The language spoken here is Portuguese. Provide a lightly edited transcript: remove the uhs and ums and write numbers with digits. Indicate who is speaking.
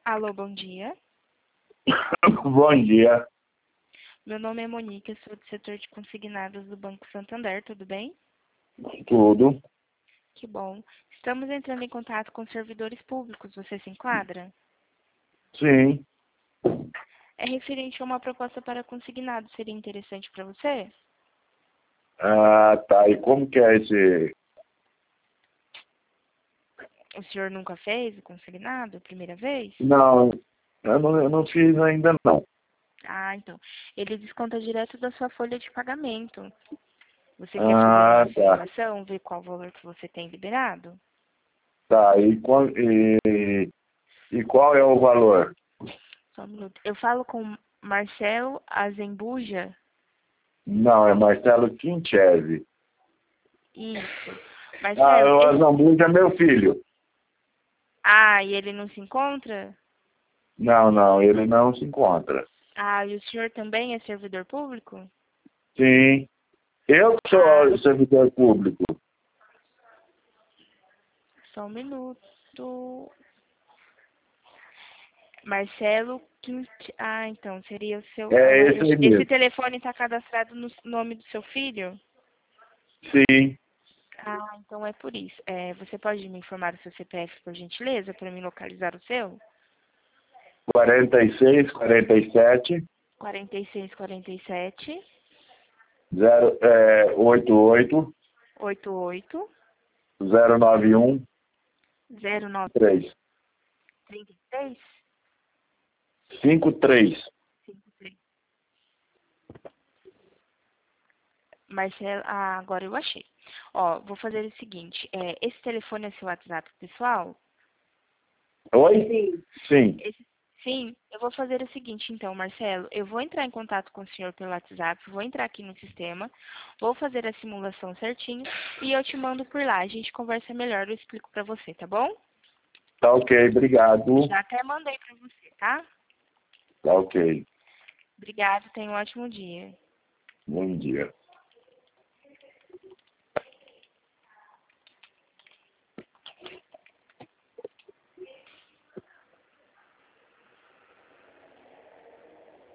Speaker 1: Alô, bom dia.
Speaker 2: Bom dia.
Speaker 1: Meu nome é Monique, eu sou do setor de consignados do Banco Santander, tudo bem?
Speaker 2: Tudo?
Speaker 1: Que bom. Estamos entrando em contato com servidores públicos, você se enquadra?
Speaker 2: Sim.
Speaker 1: É referente a uma proposta para consignado, seria interessante para você?
Speaker 2: Ah, tá. E como que é esse...
Speaker 1: O senhor nunca fez o consignado, primeira vez?
Speaker 2: Não, eu não fiz ainda não.
Speaker 1: Ah, então. Ele desconta direto da sua folha de pagamento. Você quer fazer
Speaker 2: Ah,
Speaker 1: uma
Speaker 2: tá.
Speaker 1: simulação, ver qual valor que você tem liberado?
Speaker 2: Tá. E qual é o valor?
Speaker 1: Só um minuto. Eu falo com Marcelo Azembuja.
Speaker 2: Não, é Marcelo Quinchese.
Speaker 1: Isso.
Speaker 2: Ah,
Speaker 1: Marcelo,
Speaker 2: o Azambuja é meu filho.
Speaker 1: Ah, e ele não se encontra?
Speaker 2: Não, ele não se encontra.
Speaker 1: Ah, e o senhor também é servidor público?
Speaker 2: Sim. Eu
Speaker 1: Ah,
Speaker 2: sou servidor público.
Speaker 1: só um minuto. Marcelo Quint... Ah, então, seria o seu...
Speaker 2: É esse aí
Speaker 1: Esse
Speaker 2: mesmo.
Speaker 1: telefone está cadastrado no nome do seu filho?
Speaker 2: Sim.
Speaker 1: Ah, então é por isso. Você pode me informar o seu CPF, por gentileza, para me localizar o seu?
Speaker 2: 46, 47,
Speaker 1: 4647
Speaker 2: 88,
Speaker 1: 88
Speaker 2: 091,
Speaker 1: 09
Speaker 2: 3.
Speaker 1: 33
Speaker 2: 53.
Speaker 1: 53. Marcelo, agora eu achei. Ó, vou fazer o seguinte, esse telefone é seu WhatsApp pessoal?
Speaker 2: Oi? Sim.
Speaker 1: Sim, eu vou fazer o seguinte então, Marcelo, eu vou entrar em contato com o senhor pelo WhatsApp, vou entrar aqui no sistema, vou fazer a simulação certinho e eu te mando por lá. A gente conversa melhor, eu explico pra você, tá bom?
Speaker 2: Tá ok, obrigado.
Speaker 1: Já até mandei pra você, tá?
Speaker 2: Tá ok.
Speaker 1: Obrigada, tenha um ótimo dia.
Speaker 2: Bom dia.